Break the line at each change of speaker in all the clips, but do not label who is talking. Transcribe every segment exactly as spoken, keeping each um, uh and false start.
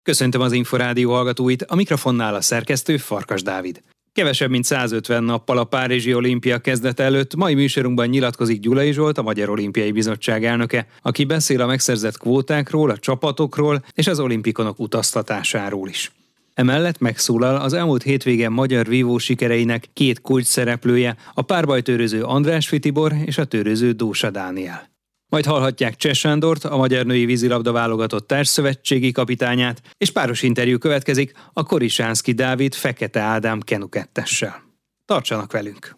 Köszöntöm az Inforádió hallgatóit, a mikrofonnál a szerkesztő Farkas Dávid. Kevesebb mint százötven nappal a Párizsi olimpia kezdete előtt mai műsorunkban nyilatkozik Gyulai Zsolt, a Magyar Olimpiai Bizottság elnöke, aki beszél a megszerzett kvótákról, a csapatokról és az olimpikonok utaztatásáról is. Emellett megszólal az elmúlt hétvégen magyar vívó sikereinek két kulcs szereplője, a párbajtőröző Andrásffy Tibor és a tőröző Dósa Dániel. Majd hallhatják Cseh Sándort, a magyar női vízilabda válogatott társszövetségi kapitányát, és páros interjú következik a Korisánszky Dávid Fekete Ádám kenukettessel. Tartsanak velünk!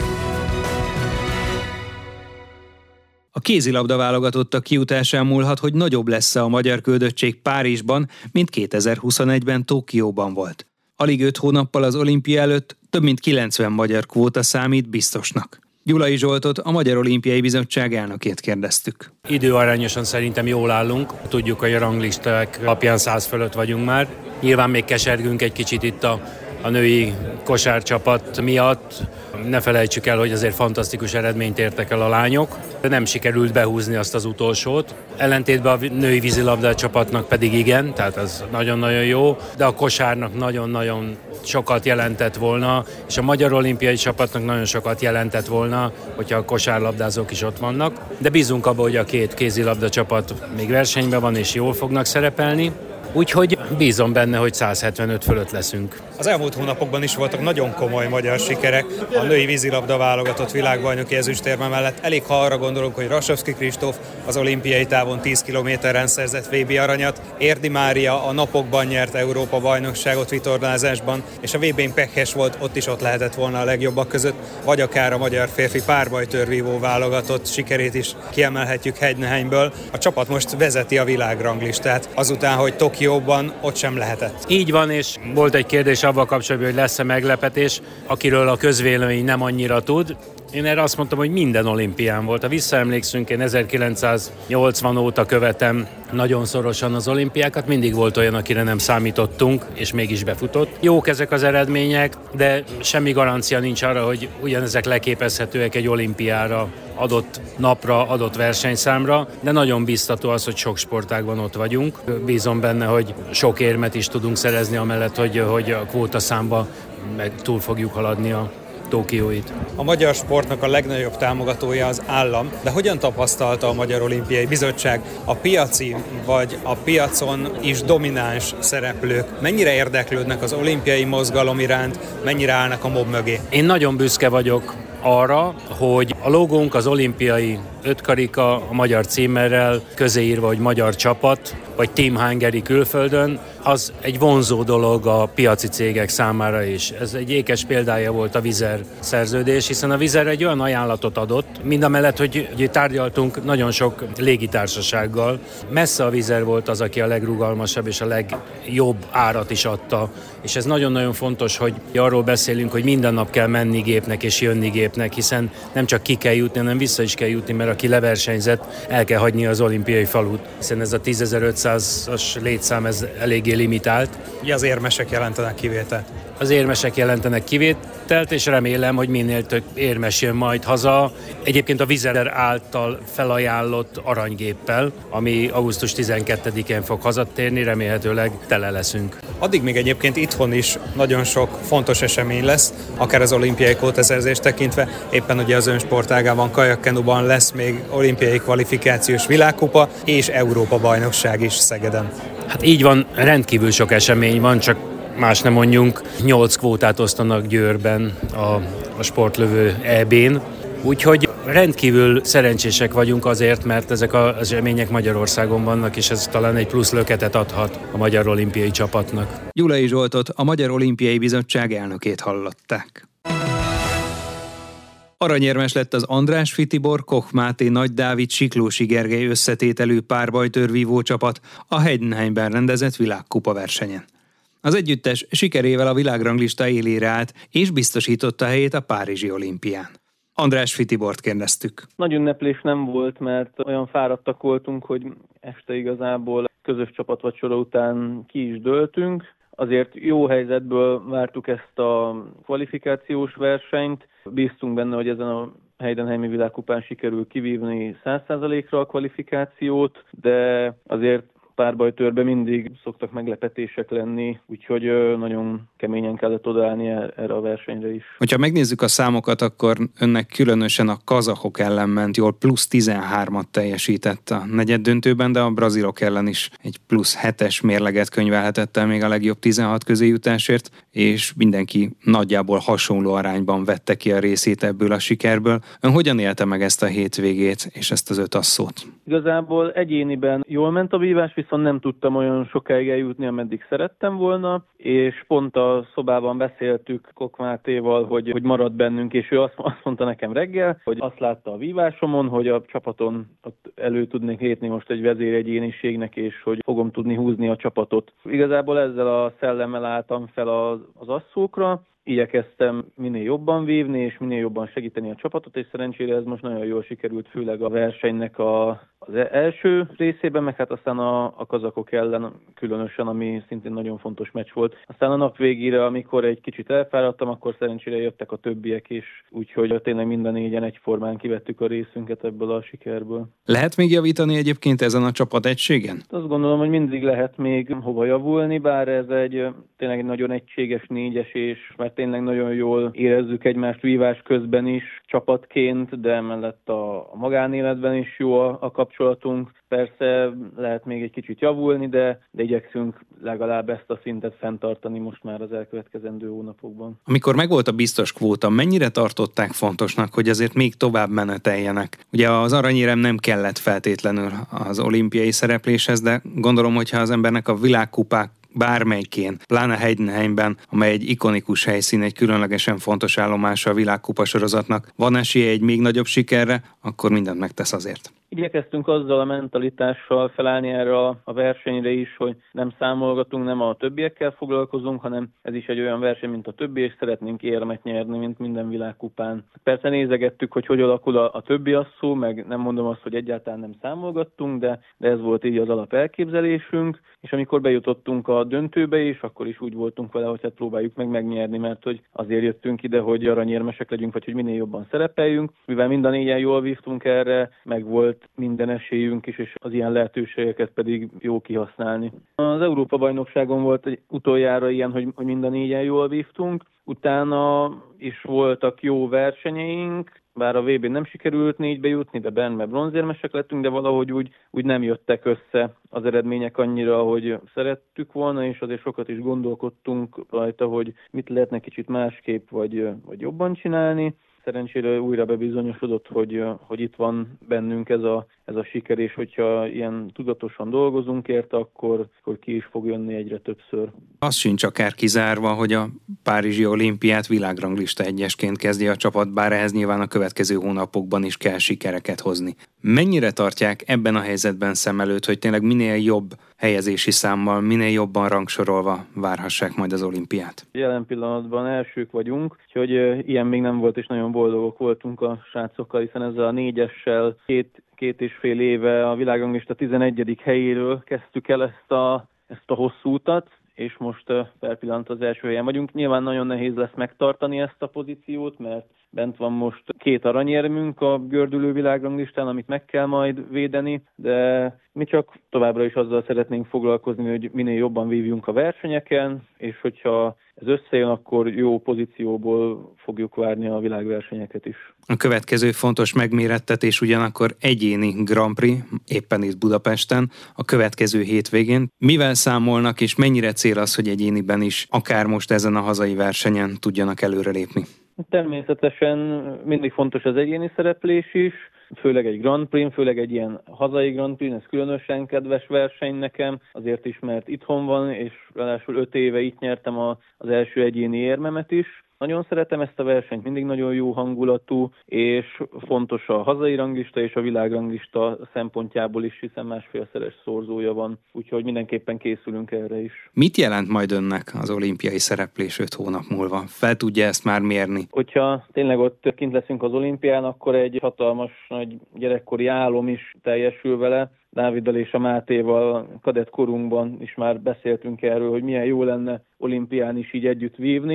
A kézilabda válogatottak kijutásán múlhat, hogy nagyobb lesz a magyar küldöttség Párizsban, mint kétezer-huszonegyben Tokióban volt. Alig öt hónappal az olimpia előtt több mint kilencven magyar kvóta számít biztosnak. Gyulai Zsoltot, a Magyar Olimpiai Bizottság elnökét kérdeztük.
Időarányosan szerintem jól állunk. Tudjuk, hogy a ranglisták alapján száz fölött vagyunk már. Nyilván még kesergünk egy kicsit itt a, a női kosárcsapat miatt. Ne felejtsük el, hogy azért fantasztikus eredményt értek el a lányok, de nem sikerült behúzni azt az utolsót. Ellentétben a női vízilabda csapatnak pedig igen, tehát az nagyon-nagyon jó, de a kosárnak nagyon-nagyon sokat jelentett volna, és a magyar olimpiai csapatnak nagyon sokat jelentett volna, hogyha a kosárlabdázók is ott vannak. De bízunk abban, hogy a két kézilabda csapat még versenyben van, és jól fognak szerepelni. Úgyhogy bízom benne, hogy száz hetvenöt fölött leszünk.
Az elmúlt hónapokban is voltak nagyon komoly magyar sikerek. A női vízilabda válogatott világbajnoki ezüstérme mellett elég, ha arra gondolunk, hogy Rasovszky Kristóf az olimpiai távon tíz kilométeren szerzett vé bé aranyat, Érdi Mária a napokban nyert Európa bajnokságot vitorlázásban, és a vé bén pekhes volt, ott is ott lehetett volna a legjobbak között, vagy akár a magyar férfi párbajtőrvívó válogatott sikerét is kiemelhetjük Hegyneheimből. A csapat most vezeti a világranglistát, azután, hogy Tokióban ott sem lehetett.
Így van, és volt egy kérdés avval kapcsolatban, hogy lesz-e meglepetés, akiről a közvélemény nem annyira tud. Én erre azt mondtam, hogy minden olimpián volt. Ha visszaemlékszünk, én ezerkilencszáznyolcvan óta követem nagyon szorosan az olimpiákat, mindig volt olyan, akire nem számítottunk, és mégis befutott. Jók ezek az eredmények, de semmi garancia nincs arra, hogy ugyanezek leképezhetőek egy olimpiára, adott napra, adott versenyszámra, de nagyon biztató az, hogy sok sportágban ott vagyunk. Bízom benne, hogy sok érmet is tudunk szerezni, amellett, hogy, hogy a kvótaszámba meg túl fogjuk haladni a Tokióit.
A magyar sportnak a legnagyobb támogatója az állam, de hogyan tapasztalta a Magyar Olimpiai Bizottság a piaci vagy a piacon is domináns szereplők? Mennyire érdeklődnek az olimpiai mozgalom iránt, mennyire állnak a mob mögé?
Én nagyon büszke vagyok arra, hogy a logónk az olimpiai ötkarika, a magyar címerrel, közéírva, hogy magyar csapat, vagy Team Hungary külföldön, az egy vonzó dolog a piaci cégek számára is. Ez egy ékes példája volt a Vizer szerződés, hiszen a Vizer egy olyan ajánlatot adott, mindamellett, hogy, hogy tárgyaltunk nagyon sok légitársasággal. Messze a Vizer volt az, aki a legrugalmasabb és a legjobb árat is adta. És ez nagyon-nagyon fontos, hogy arról beszélünk, hogy minden nap kell menni gépnek és jönni gépnek, hiszen nem csak ki kell jutni, hanem vissza is kell jutni, mert aki leversenyzett, el kell hagyni az olimpiai falut, hiszen ez a tízezer-ötszázas létszám ez eléggé limitált.
Ugye az érmesek jelentenek kivételt?
Az érmesek jelentenek kivételt, és remélem, hogy minél több érmes jön majd haza. Egyébként a Vizer által felajánlott aranygéppel, ami augusztus tizenkettedikén fog hazatérni, remélhetőleg tele leszünk.
Addig még egyébként itthon is nagyon sok fontos esemény lesz, akár az olimpiai kvótaszerzést tekintve. Éppen ugye az önsportágában, kajakkenuban lesz még olimpiai kvalifikációs világkupa és Európa bajnokság is Szegeden.
Hát így van, rendkívül sok esemény van, csak más nem mondjunk, nyolc kvótát osztanak Győrben a, a sportlövő é bén, úgyhogy rendkívül szerencsések vagyunk azért, mert ezek az események Magyarországon vannak, és ez talán egy plusz löketet adhat a magyar olimpiai csapatnak.
Gyulai Zsoltot, a Magyar Olimpiai Bizottság elnökét hallották. Aranyérmes lett az Andrásffy Tibor, Koch Máté, Nagy Dávid, Siklósi Gergely összetételű párbajtőrvívó csapat a Hegyneheimbben rendezett világkupa versenyen. Az együttes sikerével a világranglista élére állt, és biztosította helyét a párizsi olimpián. Andrásffy Tibort kérdeztük.
Nagy ünneplés nem volt, mert olyan fáradtak voltunk, hogy este igazából közös csapatvacsora után ki is dőltünk. Azért jó helyzetből vártuk ezt a kvalifikációs versenyt. Bíztunk benne, hogy ezen a Heidenheimi világkupán sikerül kivívni száz százalékra a kvalifikációt, de azért párbajtőrben mindig szoktak meglepetések lenni, úgyhogy nagyon keményen kellett odaállni erre a versenyre is.
Hogyha megnézzük a számokat, akkor önnek különösen a kazahok ellen ment jól, plusz tizenhármat teljesített a negyeddöntőben, de a brazilok ellen is egy plusz hetes mérleget könyvelhetett el még a legjobb tizenhat közé jutásért, és mindenki nagyjából hasonló arányban vette ki a részét ebből a sikerből. Ön hogyan élte meg ezt a hétvégét és ezt az öt asszót?
Igazából egyéniben jól ment a vívás, viszont nem tudtam olyan sokáig eljutni, ameddig szerettem volna, és pont a szobában beszéltük Kok Mátéval, hogy, hogy marad bennünk, és ő azt, azt mondta nekem reggel, hogy azt látta a vívásomon, hogy a csapaton ott elő tudnék lépni most egy vezéregyéniségnek, és hogy fogom tudni húzni a csapatot. Igazából ezzel a szellemmel álltam fel az, az asszókra, igyekeztem minél jobban vívni, és minél jobban segíteni a csapatot, és szerencsére ez most nagyon jól sikerült, főleg a versenynek a, az első részében, meg hát aztán a, a kazakok ellen különösen, ami szintén nagyon fontos meccs volt. Aztán a nap végére, amikor egy kicsit elfáradtam, akkor szerencsére jöttek a többiek is, úgyhogy tényleg mind a négyen egyformán kivettük a részünket ebből a sikerből.
Lehet még javítani egyébként ezen a csapat egységen?
Azt gondolom, hogy mindig lehet még hova javulni, bár ez egy tényleg egy nagyon egységes négyes, és mert tényleg nagyon jól érezzük egymást vívás közben is csapatként, de emellett a, a magánéletben is jó a, a kapcsolatunk. Persze lehet még egy kicsit javulni, de, de igyekszünk legalább ezt a szintet fenntartani most már az elkövetkezendő hónapokban.
Amikor megvolt a biztos kvóta, mennyire tartották fontosnak, hogy azért még tovább meneteljenek? Ugye az aranyérem nem kellett feltétlenül az olimpiai szerepléshez, de gondolom, hogyha az embernek a világkupák bármelyikén, pláne Heidenheimben, amely egy ikonikus helyszín, egy különlegesen fontos állomása a világkupa sorozatnak, van esélye egy még nagyobb sikerre, akkor mindent megtesz azért.
Igyekeztünk azzal a mentalitással felállni erre a versenyre is, hogy nem számolgatunk, nem a többiekkel foglalkozunk, hanem ez is egy olyan verseny, mint a többi, és szeretnénk érmet nyerni, mint minden világkupán. Persze nézegettük, hogy hogy alakul a, a többi asszó, meg nem mondom azt, hogy egyáltalán nem számolgattunk, de, de ez volt így az alap elképzelésünk, és amikor bejutottunk a döntőbe is, akkor is úgy voltunk vele, hogy hát próbáljuk meg megnyerni, mert hogy azért jöttünk ide, hogy aranyérmesek legyünk, vagy hogy minél jobban szerepeljünk. Mivel mind a négyen jól vívtunk erre, meg volt minden esélyünk is, és az ilyen lehetőségeket pedig jó kihasználni. Az Európa-bajnokságon volt egy utoljára ilyen, hogy, hogy mind a négyen jól vívtunk, utána is voltak jó versenyeink, bár a vé bén nem sikerült négybe jutni, de benne bronzérmesek lettünk, de valahogy úgy, úgy nem jöttek össze az eredmények annyira, ahogy szerettük volna, és azért sokat is gondolkodtunk rajta, hogy mit lehetne kicsit másképp, vagy, vagy jobban csinálni. Szerencsére újra bebizonyosodott, hogy, hogy itt van bennünk ez a, ez a siker, és hogyha ilyen tudatosan dolgozunk érte, akkor, akkor ki is fog jönni egyre többször.
Az sincs akár kizárva, hogy a Párizsi olimpiát világranglista egyesként kezdi a csapat, bár ehhez nyilván a következő hónapokban is kell sikereket hozni. Mennyire tartják ebben a helyzetben szem előtt, hogy tényleg minél jobb helyezési számmal, minél jobban rangsorolva várhassák majd az olimpiát?
Jelen pillanatban elsők vagyunk, úgyhogy ilyen még nem volt, és nagyon boldogok voltunk a srácokkal, hiszen ezzel a négyessel két, két és fél éve a világranglista tizenegyedik helyéről kezdtük el ezt a, ezt a hosszú utat, és most per pillanat az első helyen vagyunk. Nyilván nagyon nehéz lesz megtartani ezt a pozíciót, mert bent van most két aranyérmünk a gördülő világranglistán, amit meg kell majd védeni, de mi csak továbbra is azzal szeretnénk foglalkozni, hogy minél jobban vívjunk a versenyeken, és hogyha ez összejön, akkor jó pozícióból fogjuk várni a világversenyeket is.
A következő fontos megmérettetés ugyanakkor egyéni Grand Prix, éppen itt Budapesten, a következő hétvégén. Mivel számolnak, és mennyire cél az, hogy egyéniben is, akár most ezen a hazai versenyen tudjanak előrelépni?
Természetesen mindig fontos az egyéni szereplés is, főleg egy Grand Prix, főleg egy ilyen hazai Grand Prix, ez különösen kedves verseny nekem, azért is, mert itthon van, és ráadásul öt éve itt nyertem a, az első egyéni érmemet is. Nagyon szeretem ezt a versenyt, mindig nagyon jó hangulatú, és fontos a hazai ranglista és a világranglista szempontjából is, hiszen másfélszeres szorzója van, úgyhogy mindenképpen készülünk erre is.
Mit jelent majd önnek az olimpiai szereplés öt hónap múlva? Fel tudja ezt már mérni?
Hogyha tényleg ott kint leszünk az olimpián, akkor egy hatalmas nagy gyerekkori álom is teljesül vele. Dáviddal és a Mátéval kadett korunkban is már beszéltünk erről, hogy milyen jó lenne olimpián is így együtt vívni,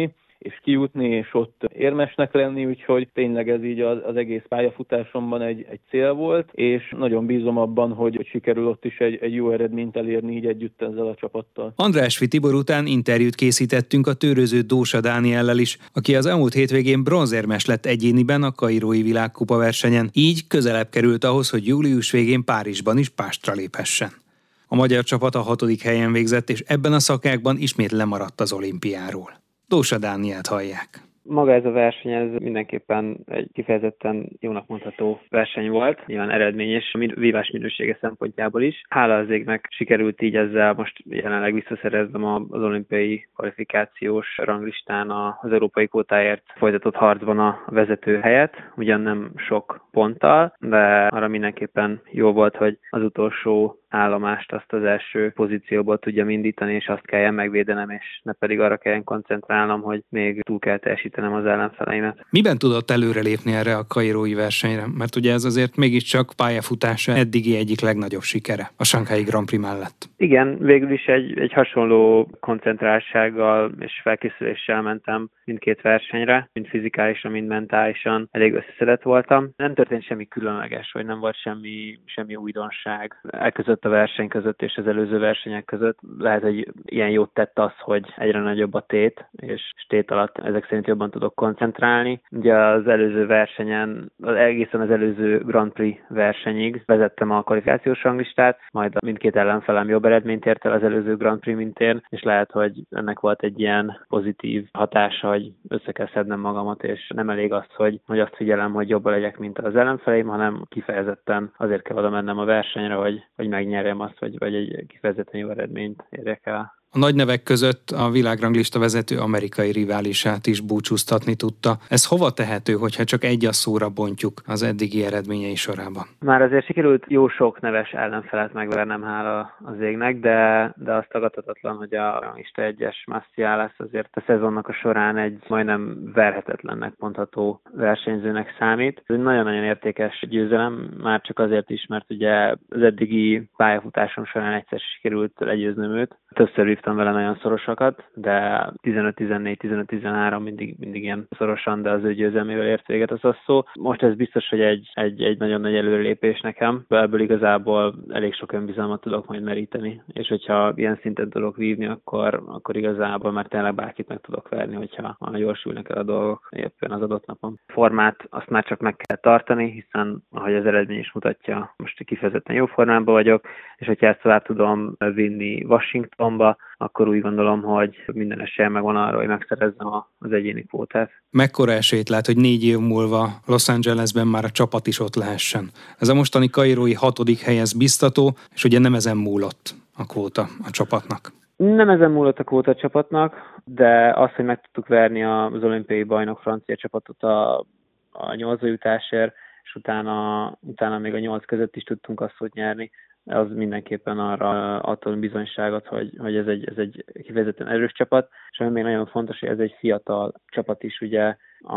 és kijutni, és ott érmesnek lenni, úgyhogy tényleg ez így az, az egész pályafutásomban egy, egy cél volt, és nagyon bízom abban, hogy sikerül ott is egy, egy jó eredményt elérni így együtt ezzel a csapattal.
Andrásfi Tibor után interjút készítettünk a tőröző Dósa Dániellel is, aki az elmúlt hétvégén bronzérmes lett egyéniben a kairói világkupa versenyen, így közelebb került ahhoz, hogy július végén Párizsban is pástra léphessen. A magyar csapat a hatodik helyen végzett, és ebben a szakákban ismét lemaradt az olimpiáról. Dósa Dánielt hallják.
Maga ez a verseny, ez mindenképpen egy kifejezetten jónak mondható verseny volt, nyilván eredményes a vívás minősége szempontjából is. Hála az égnek sikerült így ezzel most jelenleg visszaszereznem az olimpiai kvalifikációs ranglistán az európai kvótáért folytatott harcban a vezető helyet, ugyan nem sok ponttal, de arra mindenképpen jó volt, hogy az utolsó állomást azt az első pozícióból tudjam indítani, és azt kelljen megvédenem, és ne pedig arra kelljen koncentrálnom, hogy még túl kell teljesítenem az ellenfeleimet.
Miben tudott előrelépni erre a kairói versenyre? Mert ugye ez azért mégiscsak pályafutása eddigi egyik legnagyobb sikere a Shanghai Grand Prix mellett.
Igen, végül is egy, egy hasonló koncentráltsággal és felkészüléssel mentem mindkét versenyre, mind fizikálisan, mind mentálisan elég összeszedett voltam. Nem történt semmi különleges, vagy nem volt semmi, semmi újdonság elközött a verseny között és az előző versenyek között. Lehet, hogy ilyen jót tett az, hogy egyre nagyobb a tét, és tét alatt ezek szerint jobban tudok koncentrálni. Ugye az előző versenyen, az egészen az előző Grand Prix versenyig vezettem a kvalifikációs ranglistát, majd mindkét ellenfelem jobb eredményt ért el az előző Grand Prix, mint én, és lehet, hogy ennek volt egy ilyen pozitív hatása, hogy össze kell szednem magamat, és nem elég az, hogy, hogy azt figyelem, hogy jobban legyek, mint az ellenfeleim, hanem kifejezetten azért kell oda mennem a versenyre, hogy, hogy megnyerjem azt, vagy, vagy egy kifejezetten jó eredményt érjek el.
A nagy nevek között a világranglista vezető amerikai riválisát is búcsúztatni tudta. Ez hova tehető, hogyha csak egy a szóra bontjuk az eddigi eredményei sorában?
Már azért sikerült jó sok neves ellenfelet megvernem, hála az égnek, de, de az tagadhatatlan, hogy a ranglista egyes Massialas azért a szezonnak a során egy majdnem verhetetlennek mondható versenyzőnek számít. Ez egy nagyon-nagyon értékes győzelem, már csak azért is, mert ugye az eddigi pályafutásom során egyszer sikerült legyőznöm őt. Többször vívtam vele nagyon szorosakat, de tizenöt tizennégy, tizenöt tizenhárom mindig, mindig ilyen szorosan, de az ő győzelmével ért véget az a szó. Most ez biztos, hogy egy, egy, egy nagyon nagy előrelépés nekem. Ebből igazából elég sok önbizalmat tudok majd meríteni, és hogyha ilyen szinten tudok vívni, akkor, akkor igazából már tényleg bárkit meg tudok verni, hogyha jól sülnek el a dolgok éppen az adott napon. Formát azt már csak meg kell tartani, hiszen ahogy az eredmény is mutatja, most kifejezetten jó formában vagyok, és hogyha ezt tovább tudom vinni Washingtonba, akkor úgy gondolom, hogy minden esélyem megvan arra, hogy megszerezzem az egyéni kvótát.
Mekkora esélyt lát, hogy négy év múlva Los Angelesben már a csapat is ott lehessen? Ez a mostani kairói hatodik hely, ez biztató, és ugye nem ezen múlott a kvóta a csapatnak.
Nem ezen múlott a kvóta csapatnak, de az, hogy meg tudtuk verni az olimpiai bajnok francia csapatot a, a nyolcba jutásért, és utána, utána még a nyolc között is tudtunk azt, hogy nyerni, az mindenképpen arra adott bizonyságot, hogy, hogy ez, egy, ez egy kifejezetten erős csapat, és ami még nagyon fontos, hogy ez egy fiatal csapat is, ugye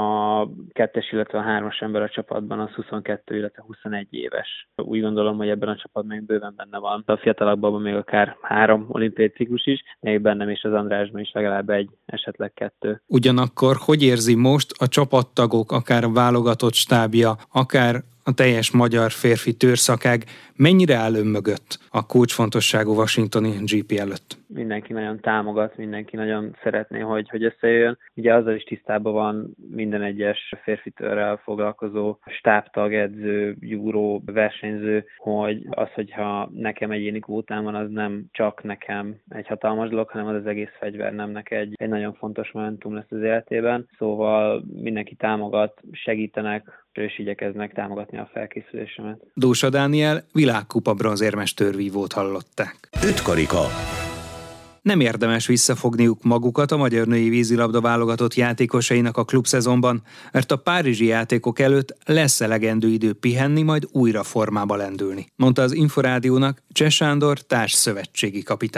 a kettes, illetve a hármas ember a csapatban az huszonkettő, illetve huszonegy éves. Úgy gondolom, hogy ebben a csapatban még bőven benne van. A fiatalabbban még akár három olimpiai ciklus is, még bennem és az Andrásban is legalább egy, esetleg kettő.
Ugyanakkor hogy érzi most a csapattagok, akár a válogatott stábja, akár a teljes magyar férfi tőrszakág mennyire áll ön mögött a kulcsfontosságú washingtoni gé pé előtt?
Mindenki nagyon támogat, mindenki nagyon szeretné, hogy, hogy összejöjjön. Ugye azzal is tisztában van minden egyes férfi tőrrel foglalkozó stábtag, edző, júró, versenyző, hogy az, hogyha nekem egyéni kvótám van, az nem csak nekem egy hatalmas dolog, hanem az az egész fegyvernemnek egy, egy nagyon fontos momentum lesz az életében. Szóval mindenki támogat, segítenek, és igyekeznek támogatni a felkészülésemet.
Dósa Dániel világkupa bronzérmes tőrvívót hallották.
Öt karika.
Nem érdemes visszafogniuk magukat a magyar női vízilabda válogatott játékosainak a klubszezonban, mert a párizsi játékok előtt lesz elegendő idő pihenni, majd újra formába lendülni, mondta az Inforádiónak Cseh Sándor társszövetségi kapitány.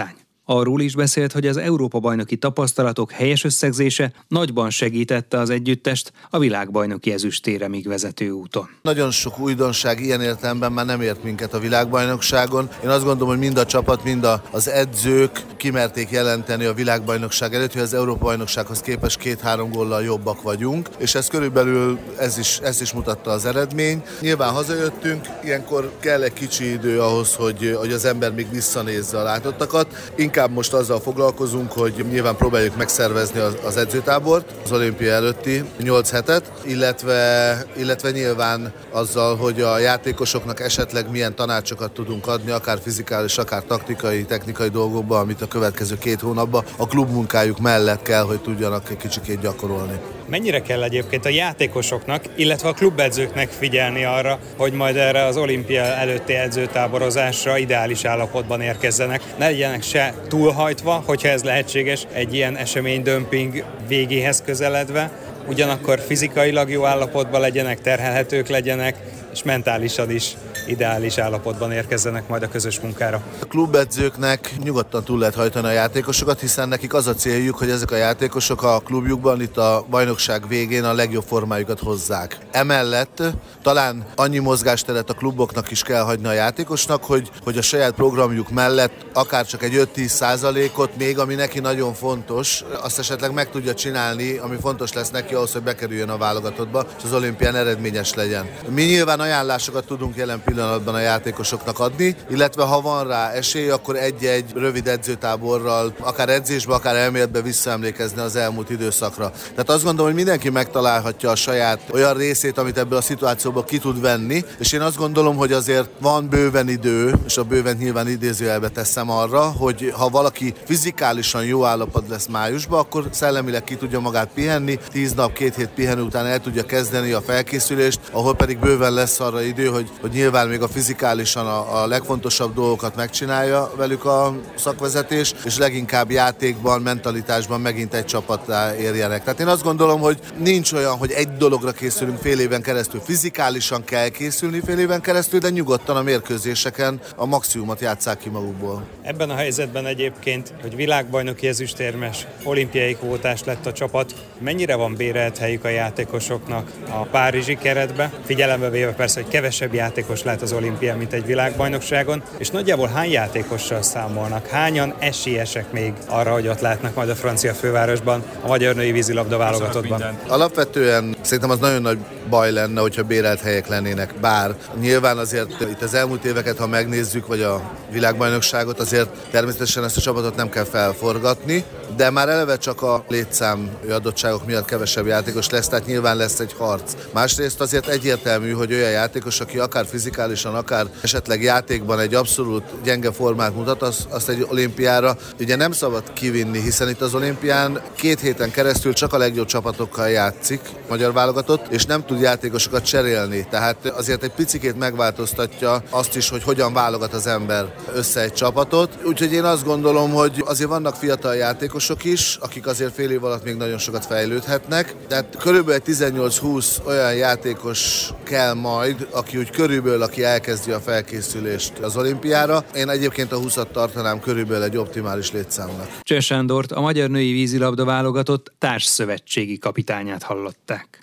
Arról is beszélt, hogy az Európa-bajnoki tapasztalatok helyes összegzése nagyban segítette az együttest a világbajnoki ezüstéremig vezető úton.
Nagyon sok újdonság ilyen értelemben már nem ért minket a világbajnokságon. Én azt gondolom, hogy mind a csapat, mind az edzők kimerték jelenteni a világbajnokság előtt, hogy az Európa-bajnoksághoz képest két-három góllal jobbak vagyunk, és ez körülbelül ez is, ez is mutatta az eredmény. Nyilván hazajöttünk, ilyenkor kell egy kicsi idő ahhoz, hogy, hogy az ember még visszanézze a látottakat. Inkább most azzal foglalkozunk, hogy nyilván próbáljuk megszervezni az, az edzőtábort, az olimpia előtti nyolc hetet, illetve, illetve nyilván azzal, hogy a játékosoknak esetleg milyen tanácsokat tudunk adni, akár fizikális, akár taktikai, technikai dolgokban, amit a következő két hónapban a klubmunkájuk mellett kell, hogy tudjanak egy kicsikét gyakorolni.
Mennyire kell egyébként a játékosoknak, illetve a klubedzőknek figyelni arra, hogy majd erre az olimpia előtti edzőtáborozásra ideális állapotban érkezzenek? Ne legyenek se túlhajtva, hogyha ez lehetséges, egy ilyen eseménydömping végéhez közeledve, ugyanakkor fizikailag jó állapotban legyenek, terhelhetők legyenek, és mentálisan is ideális állapotban érkezzenek majd a közös munkára.
A klubedzőknek nyugodtan túl lehet hajtani a játékosokat, hiszen nekik az a céljuk, hogy ezek a játékosok a klubjukban itt a bajnokság végén a legjobb formájukat hozzák. Emellett talán annyi mozgásteret a kluboknak is kell hagyni a játékosnak, hogy, hogy a saját programjuk mellett akár csak egy öt-tíz százalékot még, ami neki nagyon fontos, azt esetleg meg tudja csinálni, ami fontos lesz neki ahhoz, hogy bekerüljön a válogatottba, és az olimpián eredményes legyen. Mi nyilván ajánlásokat tudunk jelen pillanatban a játékosoknak adni, illetve ha van rá esély, akkor egy-egy rövid edzőtáborral, akár edzésbe, akár elméletbe visszaemlékezni az elmúlt időszakra. Tehát azt gondolom, hogy mindenki megtalálhatja a saját olyan részét, amit ebből a szituációból ki tud venni, és én azt gondolom, hogy azért van bőven idő, és a bőven nyilván idézőjelbe teszem arra, hogy ha valaki fizikálisan jó állapot lesz májusban, akkor szellemileg ki tudja magát pihenni, tíz nap, két hét pihenő után el tudja kezdeni a felkészülést, ahol pedig bőven lesz arra idő, hogy, hogy nyilván még a fizikálisan a, a legfontosabb dolgokat megcsinálja velük a szakvezetés, és leginkább játékban, mentalitásban megint egy csapattá érjenek. Tehát én azt gondolom, hogy nincs olyan, hogy egy dologra készülünk fél éven keresztül. Fizikálisan kell készülni fél éven keresztül, de nyugodtan a mérkőzéseken a maximumot játsszák ki magukból.
Ebben a helyzetben egyébként, hogy világbajnoki ezüstérmes, olimpiai kvótás lett a csapat, mennyire van bérelt helyük a játékosoknak a párizsi keretbe, figyelembe véve persze, hogy kevesebb játékos lehet az olimpián, mint egy világbajnokságon, és nagyjából hány játékossal számolnak? Hányan esélyesek még arra, hogy ott látnak majd a francia fővárosban, a magyar női vízilabda válogatottban?
Alapvetően szerintem az nagyon nagy baj lenne, hogyha bérelt helyek lennének, bár nyilván azért itt az elmúlt éveket, ha megnézzük, vagy a világbajnokságot, azért természetesen ezt a csapatot nem kell felforgatni, de már eleve csak a létszám adottságok miatt kevesebb játékos lesz, tehát nyilván lesz egy harc. Másrészt azért egyértelmű, hogy olyan játékos, aki akár fizikálisan, akár esetleg játékban egy abszolút gyenge formát mutat, az, azt egy olimpiára ugye nem szabad kivinni, hiszen itt az olimpián két héten keresztül csak a legjobb csapatokkal játszik magyar válogatott, és nem tud játékosokat cserélni. Tehát azért egy picikét megváltoztatja azt is, hogy hogyan válogat az ember össze egy csapatot. Úgyhogy én azt gondolom, hogy azért vannak fiatal játékosok is, akik azért fél év alatt még nagyon sokat fejlődhetnek. Tehát körülbelül tizennyolc-húsz olyan játékos kell majd, aki úgy körülbelül, aki elkezdi a felkészülést az olimpiára. Én egyébként a húszat tartanám körülbelül egy optimális létszámnak.
Cseh Sándort, a magyar női vízilabda válogatott társszövetségi kapitányát hallották.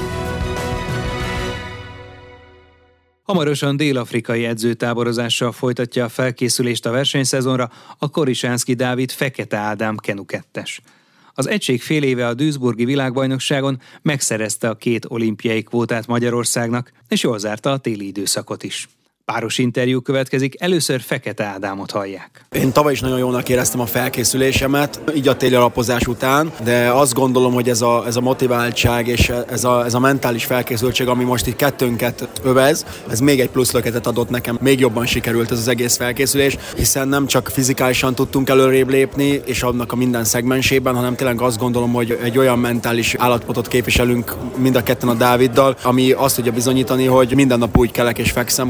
Hamarosan dél-afrikai edzőtáborozással folytatja a felkészülést a versenyszezonra a Korisánszky Dávid Fekete Ádám Kenu kettes. Az egység fél éve a Duisburgi világbajnokságon megszerezte a két olimpiai kvótát Magyarországnak, és jól zárta a téli időszakot is. Páros interjú következik, először Fekete Ádámot hallják.
Én tavaly is nagyon jónak éreztem a felkészülésemet, így a téli alapozás után, de azt gondolom, hogy ez a, ez a motiváltság és ez a, ez a mentális felkészültség, ami most itt kettőnket övez, ez még egy plusz löketet adott nekem, még jobban sikerült ez az egész felkészülés, hiszen nem csak fizikálisan tudtunk előrébb lépni, és annak a minden szegmensében, hanem tényleg azt gondolom, hogy egy olyan mentális állapotot képviselünk mind a ketten a Dáviddal, ami azt tudja bizonyítani, hogy minden nap úgy kelek és fekszem, hogy tudom jól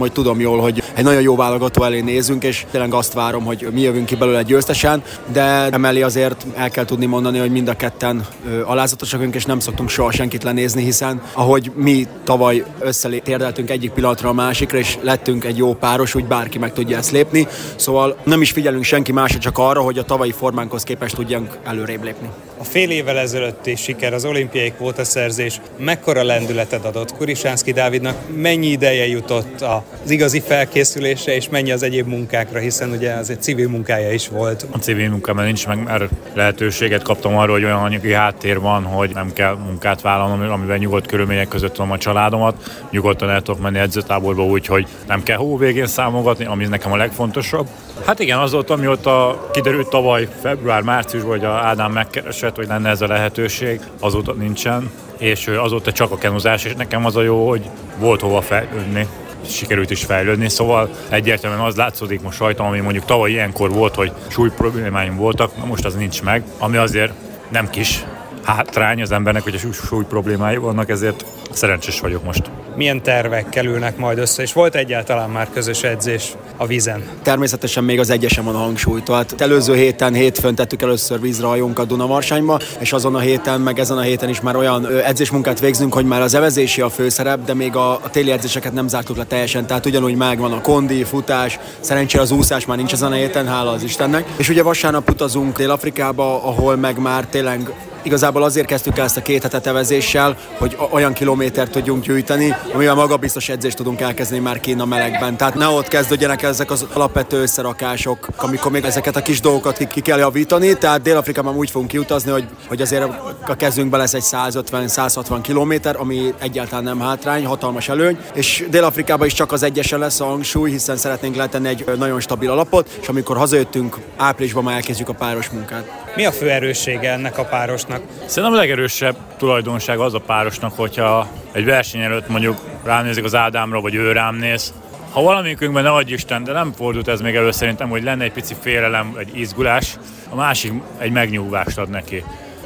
jól, hogy egy nagyon jó válogató elé nézünk, és tényleg azt várom, hogy mi jövünk ki belőle győztesen, de emellé azért el kell tudni mondani, hogy mind a ketten alázatosak, és nem szoktunk soha senkit lenézni, hiszen ahogy mi tavaly összetérdeltünk egyik pillanatra a másikra, és lettünk egy jó páros, úgy bárki meg tudja ezt lépni, szóval nem is figyelünk senki másra, csak arra, hogy a tavalyi formánkhoz képest tudjunk előrébb lépni.
A fél évvel ezelőtti siker, az olimpiai kvótaszerzés mekkora lendületet adott Kurisanszky Dávidnak, mennyi ideje jutott az igazi felkészülésre, és mennyi az egyéb munkákra, hiszen ugye az egy civil munkája is volt.
A civil munkában nincs meg, mert lehetőséget kaptam arra, hogy olyan anyagi háttér van, hogy nem kell munkát vállalnom, amivel nyugodt körülmények között tudom a családomat, nyugodtan el tudok menni edzőtáborba úgy, hogy nem kell hó végén számogatni, ami nekem a legfontosabb. Hát igen, azóta, amióta kiderült tavaly február-márciusban, hogy a Ádám megkeresett, hogy lenne ez a lehetőség, azóta nincsen, és azóta csak a kenuzás, és nekem az a jó, hogy volt hova fejlődni. Sikerült is fejlődni, szóval egyértelműen az látszódik most rajtam, ami mondjuk tavaly ilyenkor volt, hogy súly problémáim voltak, na most az nincs meg, ami azért nem kis hátrány az embernek, hogy a súly problémái vannak, ezért szerencsés vagyok most.
Milyen tervekkel ülnek majd össze, és volt egyáltalán már közös edzés a vízen?
Természetesen még az egyesen van a hangsúly. Tehát előző héten, hétfőn tettük először vízre hajónkat Dunavarsányba, és azon a héten, meg ezen a héten is már olyan edzésmunkát végzünk, hogy már az evezési a főszerep, de még a, a téli edzéseket nem zártuk le teljesen, tehát ugyanúgy megvan a kondi, futás, szerencsére az úszás már nincs ezen a héten, hála az Istennek. És ugye vasárnap utazunk Dél-Afrikába, ahol meg már tényleg igazából azért kezdtük el ezt a két hetet evezéssel, hogy olyan kilométert tudjunk gyűjteni, amivel magabiztos edzést tudunk elkezdeni már kint a melegben. Tehát ne ott kezdődjenek ezek az alapvető összerakások, amikor még ezeket a kis dolgokat ki, ki kell javítani. Tehát Dél-Afrikában úgy fogunk kiutazni, hogy, hogy azért a kezünkben lesz egy százötven-százhatvan kilométer, ami egyáltalán nem hátrány, hatalmas előny. És Dél-Afrikában is csak az egyesen lesz a hangsúly, hiszen szeretnénk letenni egy nagyon stabil alapot, és amikor hazajöttünk, áprilisban már elkezdjük a páros munkát.
Mi a fő erőssége ennek a párosnak?
Szerintem a legerősebb tulajdonsága az a párosnak, hogyha egy verseny előtt mondjuk rám nézik az Ádámra, vagy ő rám néz. Ha valamikünkben, ne adj Isten, de nem fordult ez még elő szerintem, hogy lenne egy pici félelem, egy izgulás, a másik egy megnyugvást ad neki.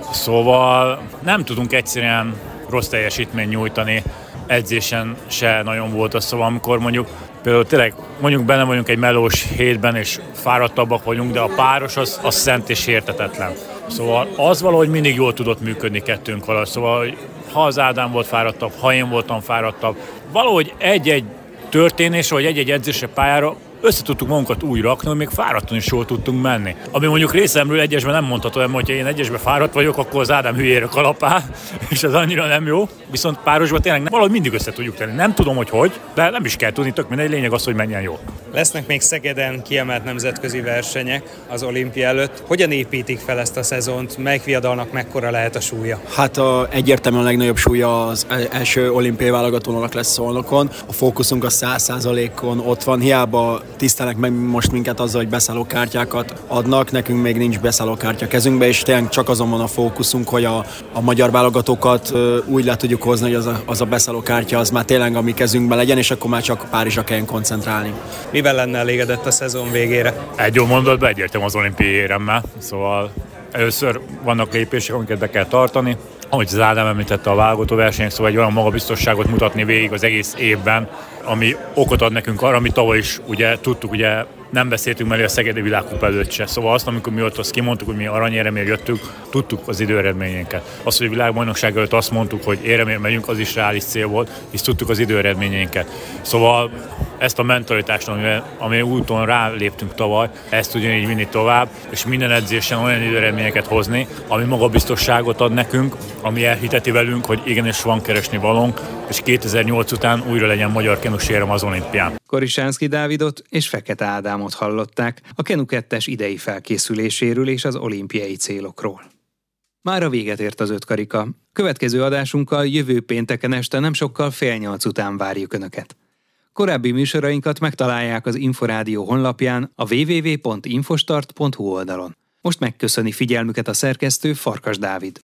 Szóval nem tudunk egyszerűen rossz teljesítményt nyújtani, edzésen se nagyon volt az, szóval amikor mondjuk például tényleg mondjuk benne vagyunk egy melós hétben, és fáradtabbak vagyunk, de a páros az, az szent és értetetlen. Szóval az valahogy mindig jól tudott működni kettőnk valahogy. Szóval ha az Ádám volt fáradtabb, ha én voltam fáradtabb, valahogy egy-egy történésre, vagy egy-egy edzésre pályára össze tudtuk magunkat úgy rakni, hogy még fáradtan is jól tudtunk menni. Ami mondjuk részemről egyesben nem mondható, hogy ha én egyesben fáradt vagyok, akkor az Ádám hülyére kalapál, és az annyira nem jó. Viszont párosban tényleg valahogy mindig össze tudjuk tenni. Nem tudom, hogy hogy, de nem is kell tudni, tök mindegy, lényeg az, hogy menjen jól.
Lesznek még Szegeden kiemelt nemzetközi versenyek az olimpia előtt. Hogyan építik fel ezt a szezont? Melyik viadalnak mekkora lehet a súlya?
Hát a, egyértelműen a legnagyobb súlya az első olimpiai válogatónak lesz Szolnokon. A fókuszunk a száz százalékon ott van, hiába tisztelnek meg most minket azzal, hogy beszállókártyákat adnak, nekünk még nincs beszállókártya kezünkbe, és tényleg csak azon van a fókuszunk, hogy a, a magyar válogatókat ö, úgy le tudjuk hozni, hogy az a, az a beszállókártya az már tényleg a mi kezünkben legyen, és akkor már csak Párizsra kelljen koncentrálni.
Mivel lenne elégedett a szezon végére?
Egy jó mondatban egyértem az olimpiai éremmel, szóval először vannak lépések, amiket be kell tartani. Ahogy az Ádám említette a válogató versenyek, szóval egy olyan magabiztosságot mutatni végig az egész évben, ami okot ad nekünk arra, amit tavaly is ugye tudtuk, ugye nem beszéltünk mellé a Szegedi Világkupa előtt se. Szóval azt, amikor mi ott azt kimondtuk, hogy mi aranyéremért jöttünk, tudtuk az időeredményeinket. Azt, hogy a világbajnokság előtt azt mondtuk, hogy éremért megyünk, az is reális cél volt, hisz tudtuk az időeredményeinket. Szóval ezt a mentalitást, ami úton ráléptünk tavaly, ezt ugyanígy vinni tovább, és minden edzésen olyan időeredményeket hozni, ami magabiztosságot ad nekünk, ami elhiteti velünk, hogy igenis van keresni valónk, és kétezer-nyolc után újra legyen magyar kenusérem az olimpián.
Kurisanszky Dávidot és Fekete Ádámot hallották a Kenu kettes idei felkészüléséről és az olimpiai célokról. Mára véget ért az ötkarika. Következő adásunkkal jövő pénteken este nem sokkal fél nyolc után várjuk Önöket. Korábbi műsorainkat megtalálják az Inforádió honlapján, a double-u double-u double-u pont infostart pont hu oldalon. Most megköszöni figyelmüket a szerkesztő, Farkas Dávid.